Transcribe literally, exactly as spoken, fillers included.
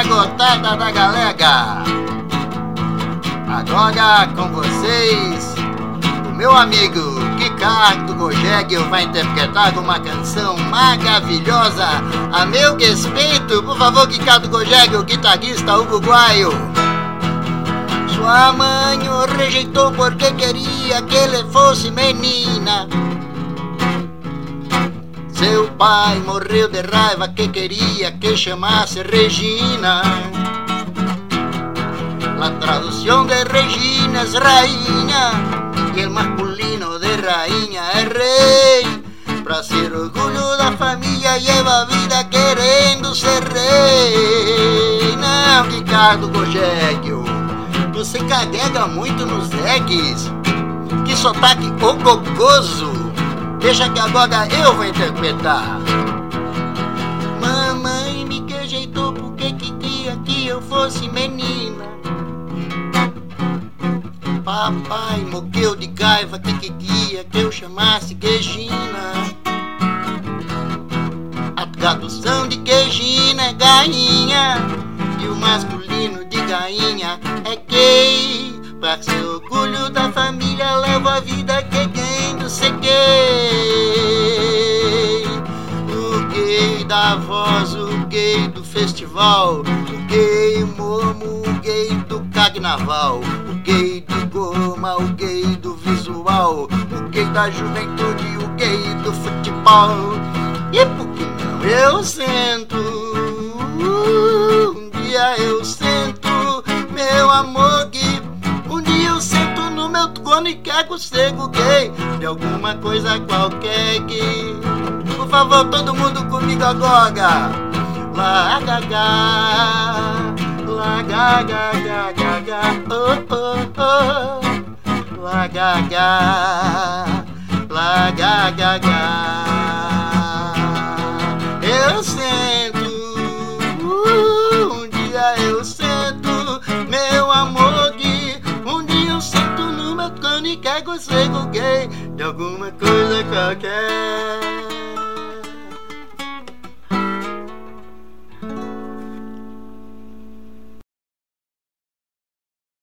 a gotada da galega. Agora com vocês, o meu amigo Ricardo Gogéguio vai interpretar uma canção maravilhosa a meu respeito. Por favor, Ricardo Gogéguio, guitarrista uruguaio. Sua mãe o rejeitou porque queria que ele fosse menina. Seu pai morreu de raiva que queria que chamasse Regina. La tradução de Regina é rainha e o masculino de rainha é rei. Pra ser orgulho da família, leva a vida querendo ser rei. Não, Ricardo Gogéguio, você carrega muito nos eggs. Que sotaque ogogoso. Deixa que agora eu vou interpretar. Mamãe me rejeitou porque queria que eu fosse menina. Papai morreu de raiva que queria que eu chamasse Regina. A tradução de Regina é gainha e o masculino de gainha é gay. Pra ser orgulho da família, levo a vida querendo ser gay. O gay da voz, o gay do festival, o gay momo, o gay do carnaval, o gay do goma, o gay do visual, o gay da juventude, o gay do futebol. E por que não eu sento? Um dia eu sento, meu amor, que um dia eu sento no meu trono e quero ser gay de alguma coisa qualquer que... Por favor, todo mundo comigo agora. La ga ga, la ga ga ga ga ga, oh oh oh. La ga ga, la ga ga ga. Eu sento, uh, um dia eu sento, meu amor, que um dia eu sento no meu trono e quero ser gay de alguma coisa qualquer.